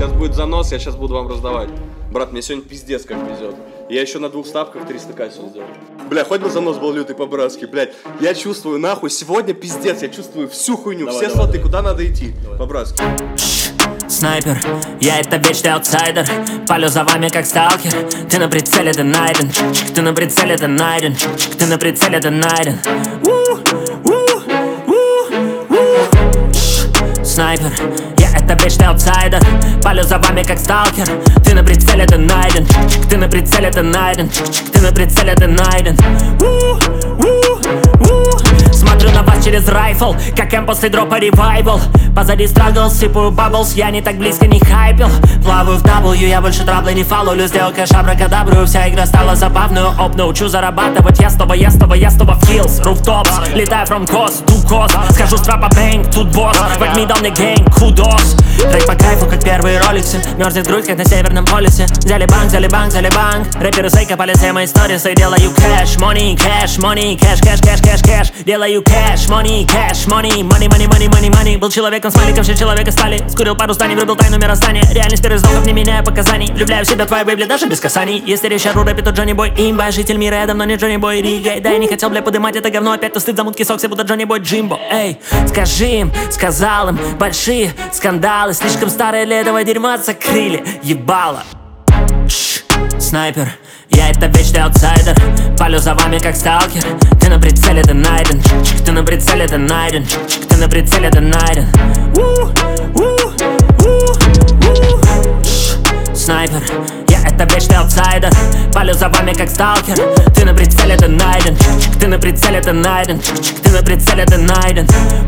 сейчас будет занос, я сейчас буду вам раздавать. Брат, мне сегодня пиздец как везет. Я еще на 2 ставках 300к сегодня сделал. Бля, хоть бы занос был лютый по-братски, блядь. Я чувствую, нахуй, сегодня пиздец, я чувствую всю хуйню, давай, все давай, слоты, давай. куда надо идти, по-братски. Снайпер, я это вечный аутсайдер. Палю за вами как сталкер. Ты на прицеле, ты найден. Ты на прицеле, ты найден. Ты на прицеле, ты найден. Снайпер, я это вечный аутсайдер. Палю за вами как сталкер. Ты на прицеле, ты найден. Ты на прицеле, ты найден. Ты на прицеле, ты найден. Смотрю на вас через райфл, как М после дропа ревайвал. Позади страгл, сыпаю бабблс, я не так близко не хайпил. Плаваю в W, я больше траблы не фолловлю. Сделал кэш абракадабру, вся игра стала забавную. Оп, научу зарабатывать, я снова в kills, руфтопс. Летаю from coast to coast, скажу с трапа бэнг, тут босс. Возьми дал мне гэнг, кудос. Трек по кайфу, как первые роликсы. Мерзнет грудь, как на Северном полюсе. Взяли банк, взяли банк, взяли банк. Рэперы закопали все мои сторисы. Делаю кэш, money, кэш, money, кэш, кэш, кэш, кэш, кэш. Делаю кэш, money, кэш, money, money, money, money, money, money. Был человеком с маликом, все человека стали. Скурил пару станей, врубил тайну мироздания. Реальность перезнаков, не меняя показаний. Влюбляю в себя твои бейбли, даже без касаний. Если речь о рэпе, то Джонни Бой имба. Житель мира, я давно не Джонни Бой Рига. Да я не хотел, бля, подымать это говно. Опять то стыд за мутки сокси, будто Джонни Бой Джимбо. Эй, скажи им, сказал им, большие скандалы. Слишком старые для этого дерьма закрыли. Ебало. Снайпер, я это вечный аутсайдер. Палю за вами как сталкер. Ты на прицеле, ты найден. Ты на прицеле, ты найден. Ты на прицеле, ты найден. Снайпер, я это вечный аутсайдер. Палю за вами как сталкер. Ты на прицеле, ты найден. Ты на прицеле, ты найден. Ты на прицеле, ты найден.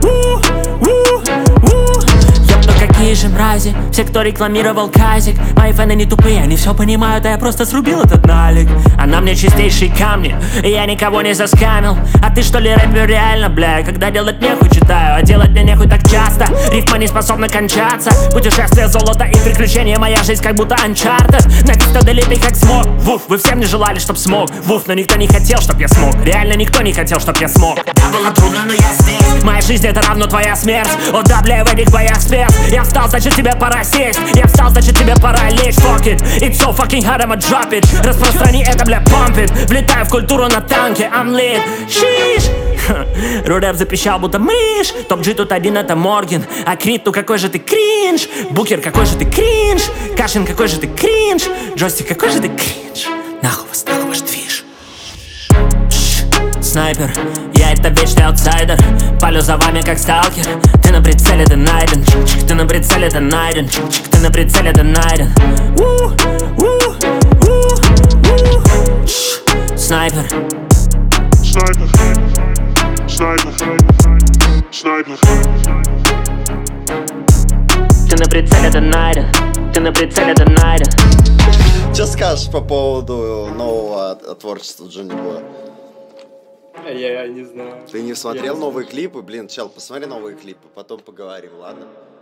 Ёпта, какие же мрази. Все, кто рекламировал казик. Мои фэны не тупые, они все понимают. А я просто срубил этот налик. А на мне чистейшие камни, и я никого не заскамил. А ты что ли рэпер реально, бля? Когда делать нехуй читаю, а делать мне нехуй так часто. Рифма не способна кончаться. Путешествие, золото и приключения. Моя жизнь как будто Uncharted. Написано далеко как смог. Вуф, вы всем не желали, чтоб смог. Вуф, но никто не хотел, чтоб я смог. Реально никто не хотел, чтоб я смог. Да, было трудно, но я здесь. Моя жизнь это равно твоя смерть. О да, бля, в этих боях спец. Я встал, значит тебе пора сесть. Я встал, значит тебе пора лечь. Fuck it, it's so fucking hard, I'ma drop it. Распространи это, бля, pump it. Влетаю в культуру на танке, I'm lit. Шиш. Рурэп запрещал, будто мышь. Топ-G тут один, это Морген. А Крит, ну какой же ты кринж. Букер, какой же ты кринж. Кашин, какой же ты кринж. Джойстик, какой же ты кринж. Нахуй ваш движ. Снайпер, я это вечный аутсайдер. Палю за вами как сталкер. Ты на прицеле, ты найден. Ты на прицеле, ты найден. Ты на прицеле, ты найден. Снайпер. Снайпер. Снайпер. Снайпер. Ты на прицеле, ты найден. Ты на прицеле, ты найден. Что скажешь по поводу нового творчества Джонни Боя? Я не знаю. Ты не смотрел новые клипы? Блин, чел, посмотри новые клипы, потом поговорим, ладно?